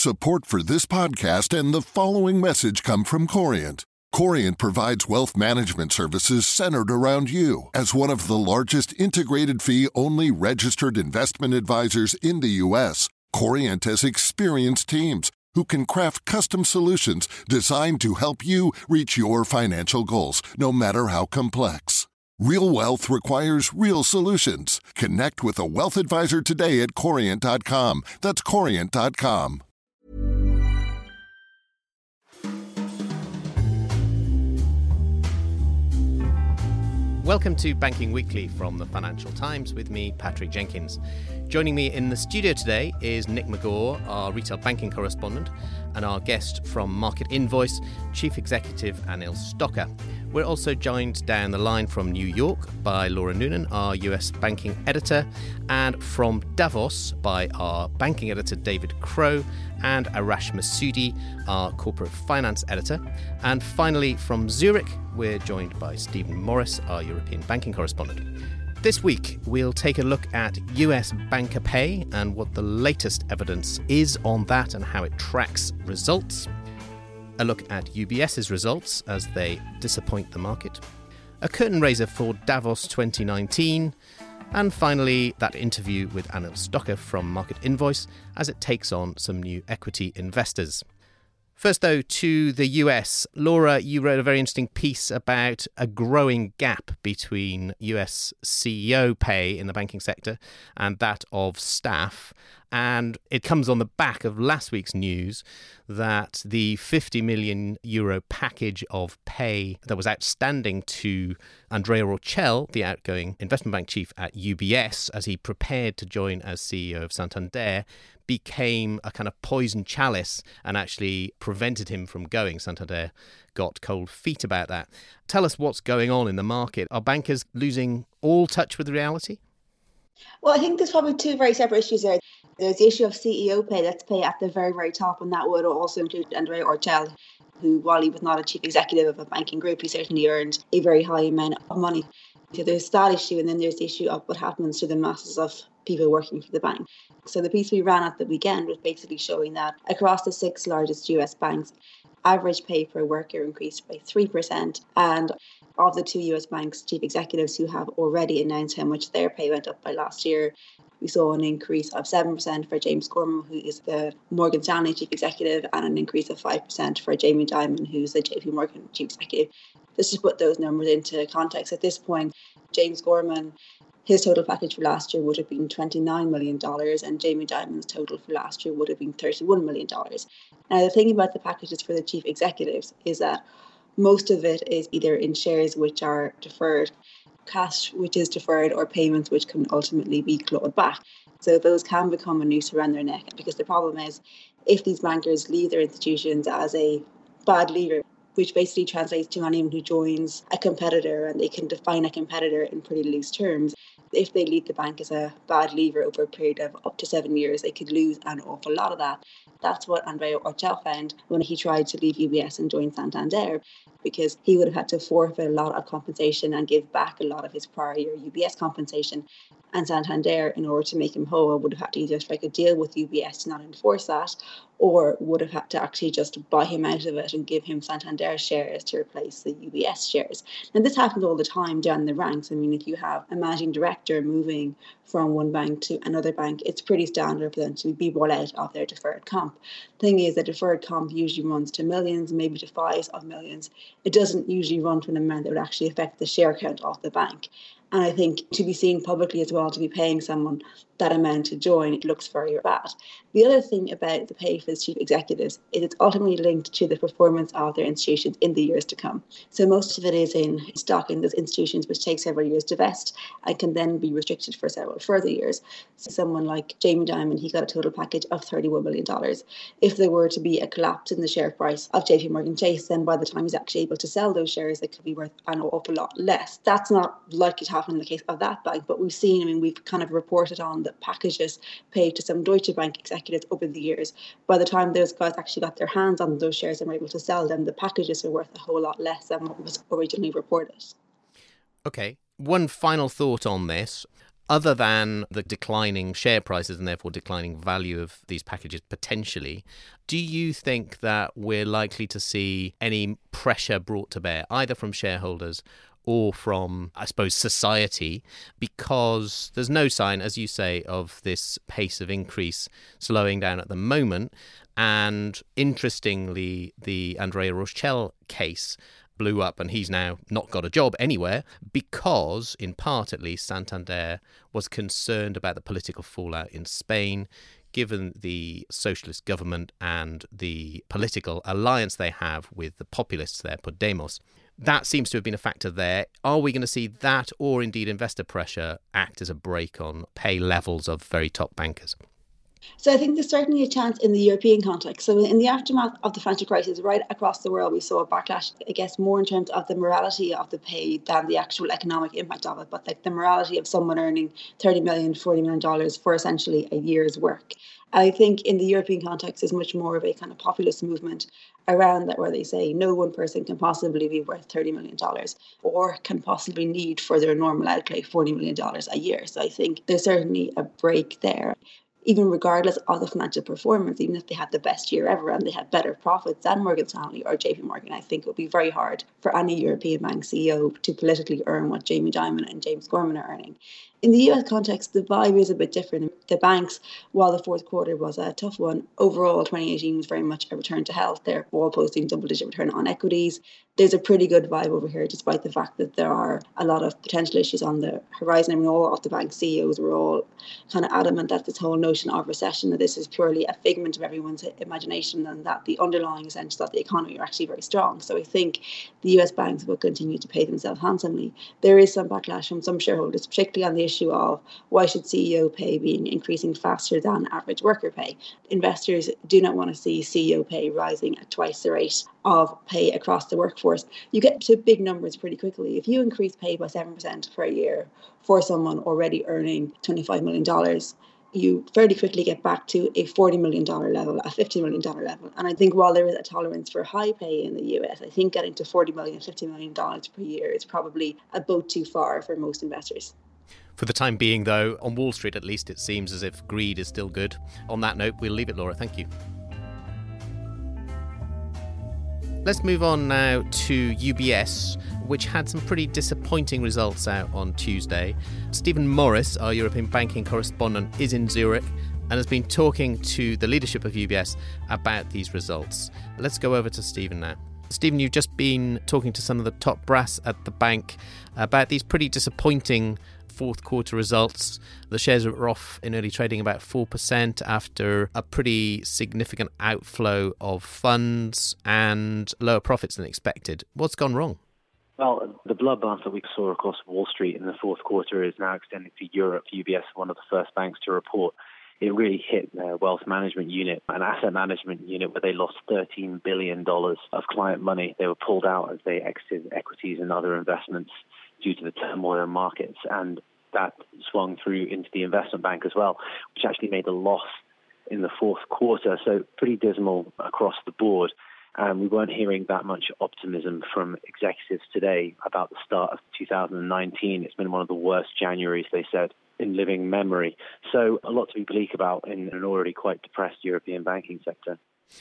Support for this podcast and the following message come from Corient. Corient provides wealth management services centered around you. As one of the largest integrated fee-only registered investment advisors in the U.S., Corient has experienced teams who can craft custom solutions designed to help you reach your financial goals, no matter how complex. Real wealth requires real solutions. Connect with a wealth advisor today at Corient.com. That's Corient.com. Welcome to Banking Weekly from the Financial Times with me, Patrick Jenkins. Joining me in the studio today is Nick McGaw, our retail banking correspondent, and our guest from Market Invoice, Chief Executive Anil Stocker. We're also joined down the line from New York by Laura Noonan, our US banking editor, and from Davos by our banking editor David Crow and Arash Masudi, our corporate finance editor. And finally from Zurich, we're joined by Stephen Morris, our European banking correspondent. This week, we'll take a look at US banker pay and what the latest evidence is on that and how it tracks results. A look at UBS's results as they disappoint the market. A curtain raiser for Davos 2019. And finally, that interview with Anil Stocker from Market Invoice as it takes on some new equity investors. First, though, to the US. Laura, you wrote a very interesting piece about a growing gap between US CEO pay in the banking sector and that of staff. And it comes on the back of last week's news that the €50 million package of pay that was outstanding to Andrea Orcel, the outgoing investment bank chief at UBS, as he prepared to join as CEO of Santander, became a kind of poison chalice and actually prevented him from going. Santander got cold feet about that. Tell us what's going on in the market. Are bankers losing all touch with reality? Well, I think there's probably two very separate issues there. There's the issue of CEO pay, that's pay at the very, very top, and that would also include Andrea Orcel, who, while he was not a chief executive of a banking group, he certainly earned a very high amount of money. So there's that issue, and then there's the issue of what happens to the masses of people working for the bank. So the piece we ran at the weekend was basically showing that across the 6 largest US banks, average pay per worker increased by 3%, and of the 2 US banks' chief executives who have already announced how much their pay went up by last year, we saw an increase of 7% for James Gorman, who is the Morgan Stanley chief executive, and an increase of 5% for Jamie Dimon, who's the JP Morgan chief executive. Just to put those numbers into context, at this point, James Gorman, his total package for last year would have been $29 million, and Jamie Dimon's total for last year would have been $31 million. Now, the thing about the packages for the chief executives is that most of it is either in shares which are deferred, cash which is deferred, or payments which can ultimately be clawed back. So those can become a noose around their neck, because the problem is if these bankers leave their institutions as a bad leaver, which basically translates to anyone who joins a competitor, and they can define a competitor in pretty loose terms. If they lead the bank as a bad leaver over a period of up to 7 years, they could lose an awful lot of that. That's what Andrea Orcel found when he tried to leave UBS and join Santander, because he would have had to forfeit a lot of compensation and give back a lot of his prior year UBS compensation. And Santander, in order to make him whole, would have had to either strike a deal with UBS to not enforce that, or would have had to actually just buy him out of it and give him Santander shares to replace the UBS shares. And this happens all the time down the ranks. I mean, if you have a managing director moving from one bank to another bank, it's pretty standard for them to be brought out of their deferred comp. The thing is that deferred comp usually runs to millions, maybe to 5 of millions. It doesn't usually run to an amount that would actually affect the share count of the bank. And I think to be seen publicly as well, to be paying someone that amount to join, it looks very bad. The other thing about the pay for the chief executives is it's ultimately linked to the performance of their institutions in the years to come. So most of it is in stock in those institutions, which take several years to vest and can then be restricted for several further years. So someone like Jamie Dimon, he got a total package of $31 million. If there were to be a collapse in the share price of JP Morgan Chase, then by the time he's actually able to sell those shares, it could be worth an awful lot less. That's not likely to happen in the case of that bank, but we've kind of reported on the packages paid to some Deutsche Bank executives over the years. By the time those guys actually got their hands on those shares and were able to sell them, the packages are worth a whole lot less than what was originally reported. Okay, one final thought on this. Other than the declining share prices and therefore declining value of these packages potentially, do you think that we're likely to see any pressure brought to bear, either from shareholders or from, I suppose, society, because there's no sign, as you say, of this pace of increase slowing down at the moment? And interestingly, the Andrea Rochelle case blew up and he's now not got a job anywhere because, in part at least, Santander was concerned about the political fallout in Spain, given the socialist government and the political alliance they have with the populists there, Podemos. That seems to have been a factor there. Are we going to see that, or indeed investor pressure, act as a brake on pay levels of very top bankers? So I think there's certainly a chance in the European context. So in the aftermath of the financial crisis, right across the world, we saw a backlash, I guess, more in terms of the morality of the pay than the actual economic impact of it. But like the morality of someone earning $30 million, $40 million for essentially a year's work. I think in the European context, there's much more of a kind of populist movement around that, where they say no one person can possibly be worth $30 million or can possibly need for their normal outlay $40 million a year. So I think there's certainly a break there. Even regardless of the financial performance, even if they had the best year ever and they had better profits than Morgan Stanley or JP Morgan, I think it would be very hard for any European bank CEO to politically earn what Jamie Dimon and James Gorman are earning. In the US context, the vibe is a bit different. The banks, while the fourth quarter was a tough one, overall 2018 was very much a return to health. They're all posting double-digit return on equities. There's a pretty good vibe over here, despite the fact that there are a lot of potential issues on the horizon. I mean, all of the bank CEOs were all kind of adamant that this whole notion of recession, that this is purely a figment of everyone's imagination and that the underlying essentials of the economy are actually very strong. So I think the US banks will continue to pay themselves handsomely. There is some backlash from some shareholders, particularly on the issue of why should CEO pay be increasing faster than average worker pay. Investors do not want to see CEO pay rising at twice the rate of pay across the workforce. You get to big numbers pretty quickly. If you increase pay by 7% per year for someone already earning $25 million, you fairly quickly get back to a $40 million level, a $50 million level. And I think while there is a tolerance for high pay in the US, I think getting to $40 million, $50 million per year is probably a boat too far for most investors. For the time being, though, on Wall Street at least, it seems as if greed is still good. On that note, we'll leave it, Laura. Thank you. Let's move on now to UBS, which had some pretty disappointing results out on Tuesday. Stephen Morris, our European banking correspondent, is in Zurich and has been talking to the leadership of UBS about these results. Let's go over to Stephen now. Stephen, you've just been talking to some of the top brass at the bank about these pretty disappointing fourth quarter results. The shares are off in early trading about 4% after a pretty significant outflow of funds and lower profits than expected. What's gone wrong? Well, the bloodbath that we saw across Wall Street in the fourth quarter is now extending to Europe. UBS, one of the first banks to report. It really hit their wealth management unit, an asset management unit where they lost $13 billion of client money. They were pulled out as they exited equities and other investments due to the turmoil in markets. And that swung through into the investment bank as well, which actually made a loss in the fourth quarter. So pretty dismal across the board. And we weren't hearing that much optimism from executives today about the start of 2019. It's been one of the worst Januaries, they said, in living memory. So a lot to be bleak about in an already quite depressed European banking sector.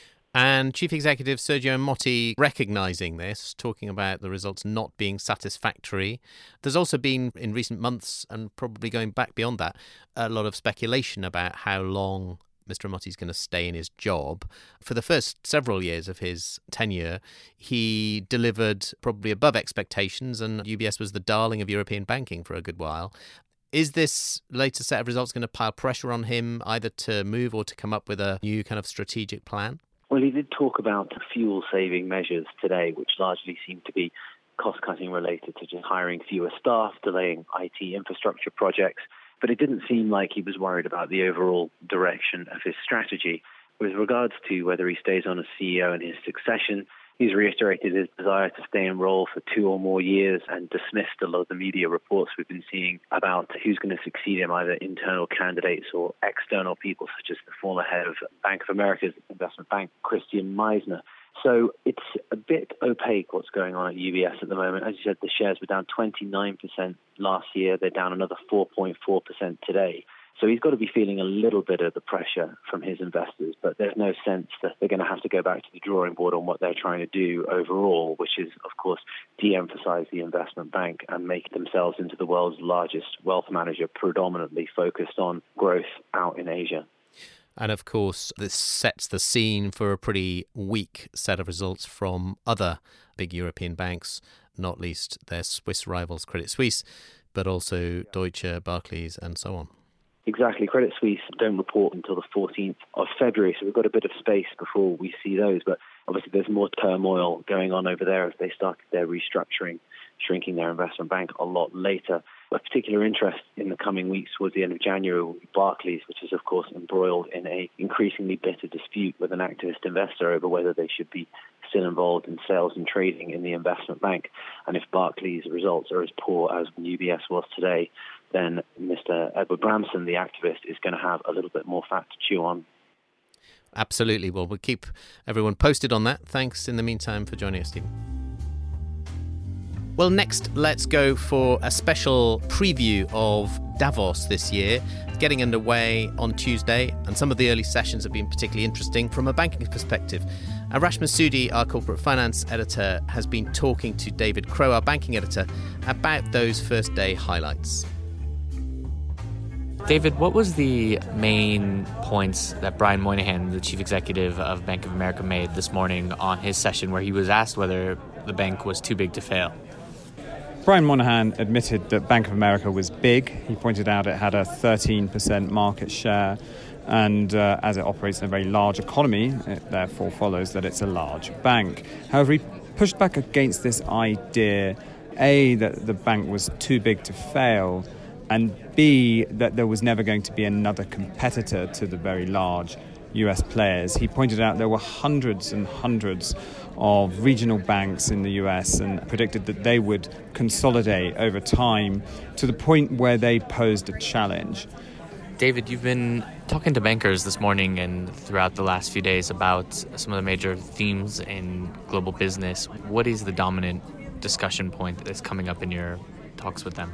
And Chief Executive Sergio Motti recognising this, talking about the results not being satisfactory. There's also been, in recent months, and probably going back beyond that, a lot of speculation about how long Mr. Motti's going to stay in his job. For the first several years of his tenure, he delivered probably above expectations, and UBS was the darling of European banking for a good while. Is this latest set of results going to pile pressure on him either to move or to come up with a new kind of strategic plan? Well, he did talk about fuel-saving measures today, which largely seem to be cost-cutting related to just hiring fewer staff, delaying IT infrastructure projects. But it didn't seem like he was worried about the overall direction of his strategy. With regards to whether he stays on as CEO in his succession, he's reiterated his desire to stay in role for 2 or more years and dismissed a lot of the media reports we've been seeing about who's going to succeed him, either internal candidates or external people, such as the former head of Bank of America's investment bank, Christian Meisner. So it's a bit opaque what's going on at UBS at the moment. As you said, the shares were down 29% last year. They're down another 4.4% today. So he's got to be feeling a little bit of the pressure from his investors, but there's no sense that they're going to have to go back to the drawing board on what they're trying to do overall, which is, of course, de-emphasize the investment bank and make themselves into the world's largest wealth manager, predominantly focused on growth out in Asia. And of course, this sets the scene for a pretty weak set of results from other big European banks, not least their Swiss rivals Credit Suisse, but also Deutsche, Barclays, and so on. Exactly. Credit Suisse don't report until the 14th of February, so we've got a bit of space before we see those. But obviously there's more turmoil going on over there as they started their restructuring, shrinking their investment bank a lot later. Of particular interest in the coming weeks towards the end of January will be Barclays, which is, of course, embroiled in a increasingly bitter dispute with an activist investor over whether they should be still involved in sales and trading in the investment bank. And if Barclays' results are as poor as UBS was today, then Mr. Edward Bramson, the activist, is going to have a little bit more fat to chew on. Absolutely. Well, we'll keep everyone posted on that. Thanks in the meantime for joining us, Stephen. Well, next, let's go for a special preview of Davos this year, getting underway on Tuesday, and some of the early sessions have been particularly interesting from a banking perspective. Arash Massoudi, our corporate finance editor, has been talking to David Crowe, our banking editor, about those first day highlights. David, what was the main points that Brian Moynihan, the chief executive of Bank of America, made this morning on his session where he was asked whether the bank was too big to fail? Brian Moynihan admitted that Bank of America was big. He pointed out it had a 13% market share, and as it operates in a very large economy, it therefore follows that it's a large bank. However, he pushed back against this idea, A, that the bank was too big to fail, and B, that there was never going to be another competitor to the very large US players. He pointed out there were hundreds and hundreds of regional banks in the US and predicted that they would consolidate over time to the point where they posed a challenge. David, you've been talking to bankers this morning and throughout the last few days about some of the major themes in global business. What is the dominant discussion point that's coming up in your talks with them?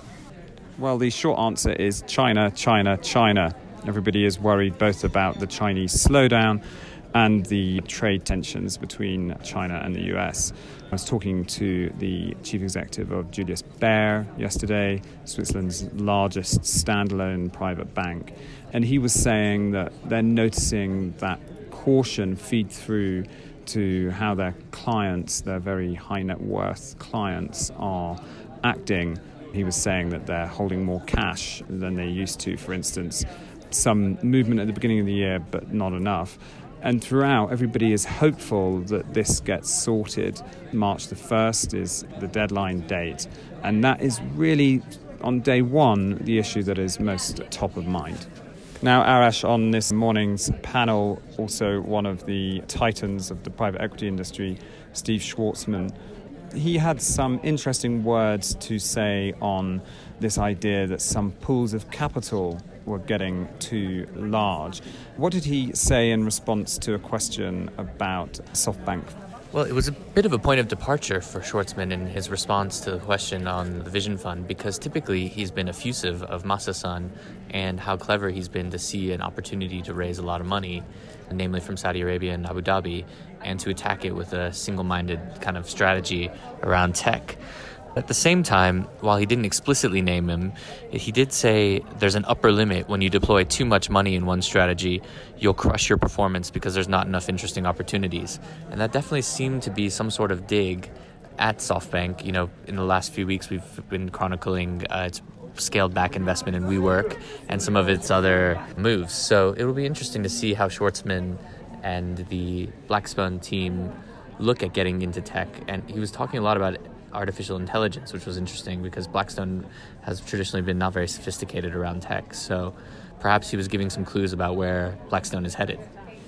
Well, the short answer is China, China, China. Everybody is worried both about the Chinese slowdown and the trade tensions between China and the US. I was talking to the chief executive of Julius Baer yesterday, Switzerland's largest standalone private bank, and he was saying that they're noticing that caution feed through to how their clients, their very high net worth clients, are acting. He was saying that they're holding more cash than they used to, for instance. Some movement at the beginning of the year, but not enough. And throughout, everybody is hopeful that this gets sorted. March the 1st is the deadline date. And that is really, on day one, the issue that is most top of mind. Now, Arash, on this morning's panel, also one of the titans of the private equity industry, Steve Schwarzman, he had some interesting words to say on this idea that some pools of capital were getting too large. What did he say in response to a question about SoftBank? Well, it was a bit of a point of departure for Schwarzman in his response to the question on the Vision Fund, because typically he's been effusive of Masa-san and how clever he's been to see an opportunity to raise a lot of money, namely from Saudi Arabia and Abu Dhabi, and to attack it with a single-minded kind of strategy around tech. At the same time, while he didn't explicitly name him, he did say there's an upper limit. When you deploy too much money in one strategy, you'll crush your performance because there's not enough interesting opportunities. And that definitely seemed to be some sort of dig at SoftBank. You know, in the last few weeks, we've been chronicling its scaled back investment in WeWork and some of its other moves. So it will be interesting to see how Schwarzman and the Blackstone team look at getting into tech. And he was talking a lot about artificial intelligence, which was interesting because Blackstone has traditionally been not very sophisticated around tech. So perhaps he was giving some clues about where Blackstone is headed.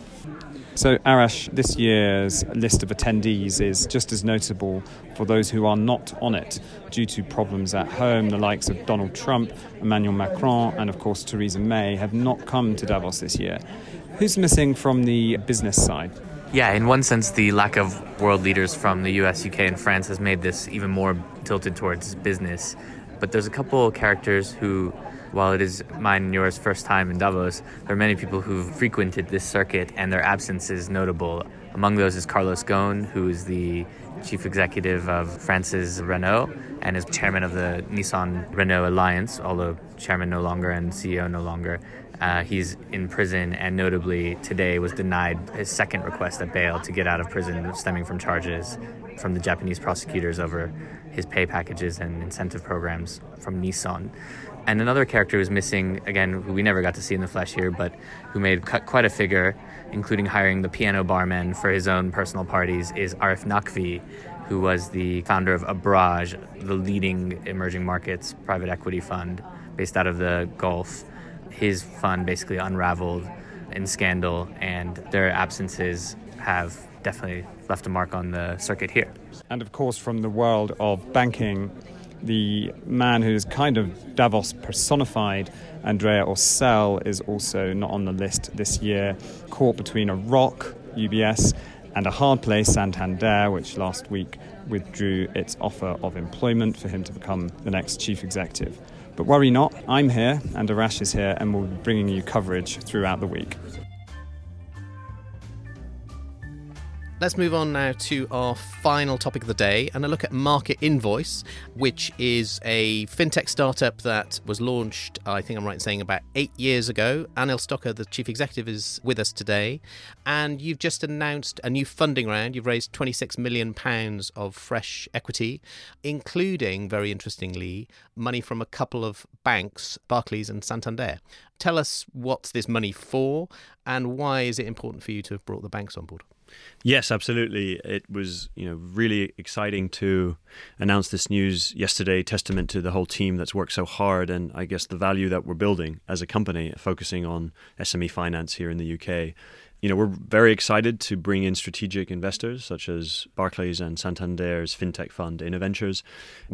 So, Arash, this year's list of attendees is just as notable for those who are not on it due to problems at home. The likes of Donald Trump, Emmanuel Macron, and of course Theresa May have not come to Davos this year. Who's missing from the business side? Yeah, in one sense, the lack of world leaders from the US, UK, and France has made this even more tilted towards business. But there's a couple of characters who, while it is mine and yours first time in Davos, there are many people who've frequented this circuit, and their absence is notable. Among those is Carlos Ghosn, who is the chief executive of France's Renault and is chairman of the Nissan-Renault Alliance, although chairman no longer and CEO no longer. He's in prison, and notably today was denied his second request at bail to get out of prison stemming from charges from the Japanese prosecutors over his pay packages and incentive programs from Nissan. And another character who's missing, again, who we never got to see in the flesh here, but who made quite a figure, including hiring the piano barman for his own personal parties, is Arif Naqvi, who was the founder of Abraj, the leading emerging markets private equity fund based out of the Gulf. His fund basically unraveled in scandal, and their absences have definitely left a mark on the circuit here. And of course, from the world of banking, the man who's kind of Davos personified, Andrea Orcel, is also not on the list this year, caught between a rock, UBS, and a hard place, Santander, which last week withdrew its offer of employment for him to become the next chief executive. But worry not, I'm here, and Arash is here, and we'll be bringing you coverage throughout the week. Let's move on now to our final topic of the day and a look at Market Invoice, which is a fintech startup that was launched, I think I'm right in saying, about 8 years ago. Anil Stocker, the chief executive, is with us today. And you've just announced a new funding round. You've raised £26 million of fresh equity, including, very interestingly, money from a couple of banks, Barclays and Santander. Tell us what's this money for and why is it important for you to have brought the banks on board? Yes, absolutely. It was, really exciting to announce this news yesterday, testament to the whole team that's worked so hard and I guess the value that we're building as a company, focusing on SME finance here in the UK. We're very excited to bring in strategic investors such as Barclays and Santander's fintech fund, InnoVentures.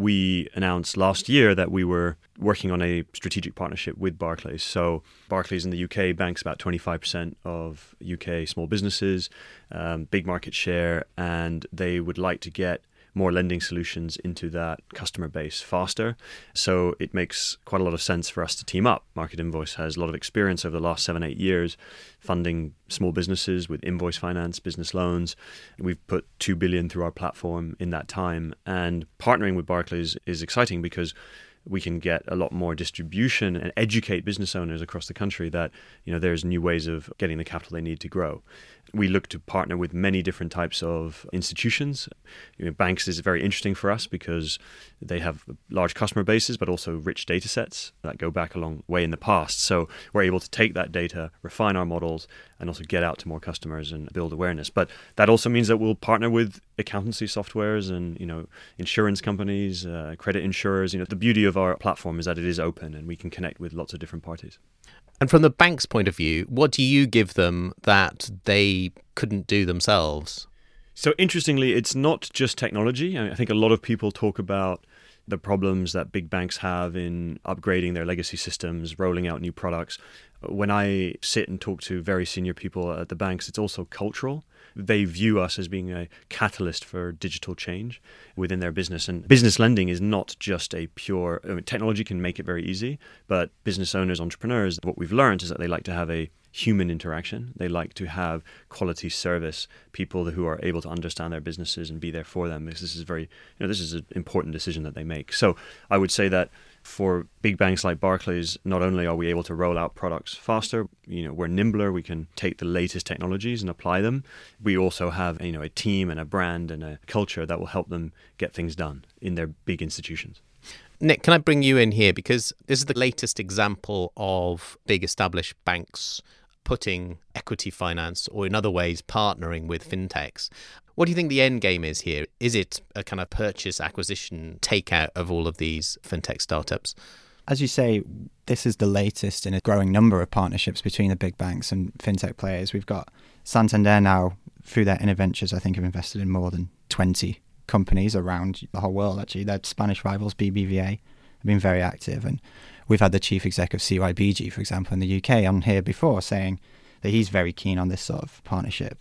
We announced last year that we were working on a strategic partnership with Barclays. So Barclays in the UK banks about 25% of UK small businesses, big market share, and they would like to get more lending solutions into that customer base faster. So it makes quite a lot of sense for us to team up. Market Invoice has a lot of experience over the last 7-8 years funding small businesses with invoice finance, business loans. We've put 2 billion through our platform in that time. And partnering with Barclays is exciting because we can get a lot more distribution and educate business owners across the country that, there's new ways of getting the capital they need to grow. We look to partner with many different types of institutions. Banks is very interesting for us because they have large customer bases, but also rich data sets that go back a long way in the past. So we're able to take that data, refine our models, and also get out to more customers and build awareness. But that also means that we'll partner with accountancy softwares and, insurance companies, credit insurers. The beauty of our platform is that it is open and we can connect with lots of different parties. And from the bank's point of view, what do you give them that they couldn't do themselves? So interestingly, it's not just technology. I think a lot of people talk about the problems that big banks have in upgrading their legacy systems, rolling out new products. When I sit and talk to very senior people at the banks, it's also cultural. They view us as being a catalyst for digital change within their business. And business lending is not just a pure... technology can make it very easy, but business owners, entrepreneurs, what we've learned is that they like to have a human interaction. They like to have quality service, people who are able to understand their businesses and be there for them, because this is this is an important decision that they make. So I would say that for big banks like Barclays, not only are we able to roll out products faster, we're nimbler, we can take the latest technologies and apply them. We also have, a team and a brand and a culture that will help them get things done in their big institutions. Nick, can I bring you in here? Because this is the latest example of big established banks putting equity finance, or in other ways, partnering with fintechs. What do you think the end game is here? Is it a kind of purchase, acquisition, takeout of all of these fintech startups? As you say, this is the latest in a growing number of partnerships between the big banks and fintech players. We've got Santander now, through their InnoVentures, I think have invested in more than 20 companies around the whole world, actually. Their Spanish rivals, BBVA, have been very active. And we've had the chief exec of CYBG, for example, in the UK on here before saying that he's very keen on this sort of partnership.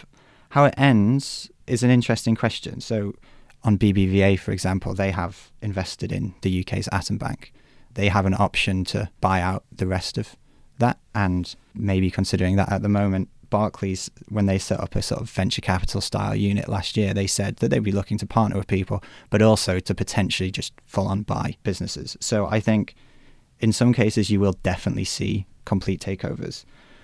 How it ends is an interesting question. So on BBVA, for example, they have invested in the UK's Atom Bank. They have an option to buy out the rest of that, and maybe considering that at the moment. Barclays, when they set up a sort of venture capital style unit last year, they said that they'd be looking to partner with people, but also to potentially just full on buy businesses. So I think in some cases you will definitely see complete takeovers.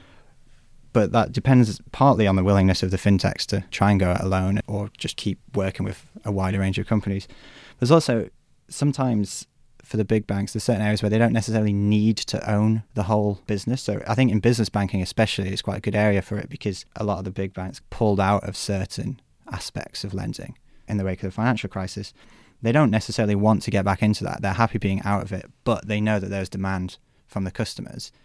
But that depends partly on the willingness of the fintechs to try and go it alone or just keep working with a wider range of companies. There's also sometimes for the big banks, there's certain areas where they don't necessarily need to own the whole business. So I think in business banking especially, it's quite a good area for it because a lot of the big banks pulled out of certain aspects of lending in the wake of the financial crisis. They don't necessarily want to get back into that. They're happy being out of it, but they know that there's demand from the customers.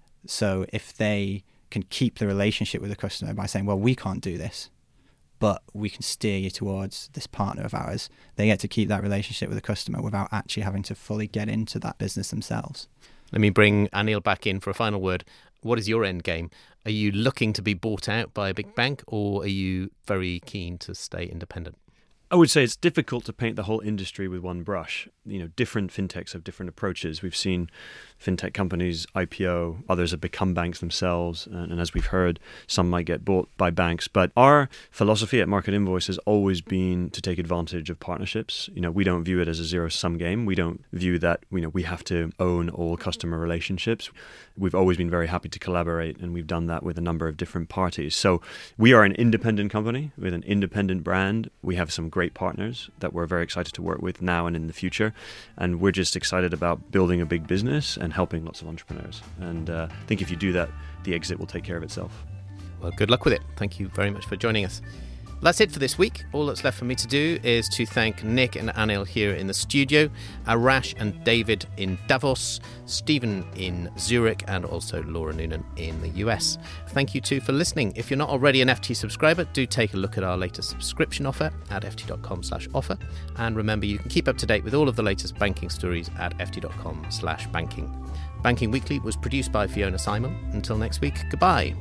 So if they can keep the relationship with the customer by saying, well, we can't do this, but we can steer you towards this partner of ours, they get to keep that relationship with the customer without actually having to fully get into that business themselves. Let me bring Anil back in for a final word. What is your end game? Are you looking to be bought out by a big bank, or are you very keen to stay independent? I would say it's difficult to paint the whole industry with one brush. You know, different fintechs have different approaches. We've seen fintech companies IPO, others have become banks themselves, and as we've heard, some might get bought by banks. But our philosophy at Market Invoice has always been to take advantage of partnerships. You know, we don't view it as a zero-sum game. We don't view that, you know, we have to own all customer relationships. We've always been very happy to collaborate, and we've done that with a number of different parties. So we are an independent company with an independent brand. We have some great partners that we're very excited to work with now and in the future. And we're just excited about building a big business and helping lots of entrepreneurs. And I think if you do that, the exit will take care of itself. Well, good luck with it. Thank you very much for joining us. That's it for this week. All that's left for me to do is to thank Nick and Anil here in the studio, Arash and David in Davos, Stephen in Zurich, and also Laura Noonan in the US. Thank you too for listening. If you're not already an FT subscriber, do take a look at our latest subscription offer at ft.com/offer. And remember, you can keep up to date with all of the latest banking stories at ft.com/banking. Banking Weekly was produced by Fiona Simon. Until next week, goodbye.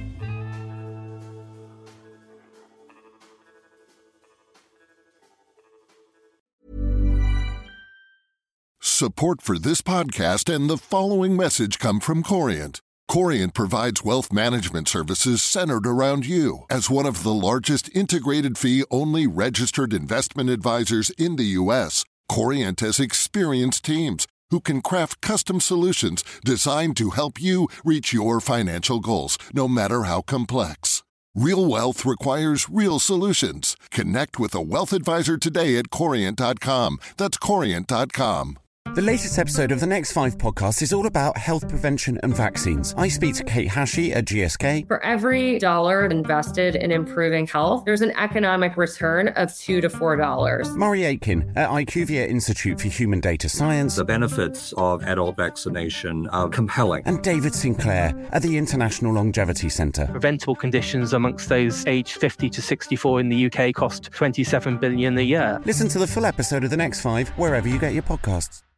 Support for this podcast and the following message come from Corient. Corient provides wealth management services centered around you. As one of the largest integrated fee-only registered investment advisors in the U.S., Corient has experienced teams who can craft custom solutions designed to help you reach your financial goals, no matter how complex. Real wealth requires real solutions. Connect with a wealth advisor today at Corient.com. That's Corient.com. The latest episode of the Next 5 podcast is all about health prevention and vaccines. I speak to Kate Hashey at GSK. For every dollar invested in improving health, there's an economic return of $2 to $4. Murray Aitken at IQVIA Institute for Human Data Science. The benefits of adult vaccination are compelling. And David Sinclair at the International Longevity Centre. Preventable conditions amongst those aged 50 to 64 in the UK cost $27 billion a year. Listen to the full episode of the Next 5 wherever you get your podcasts.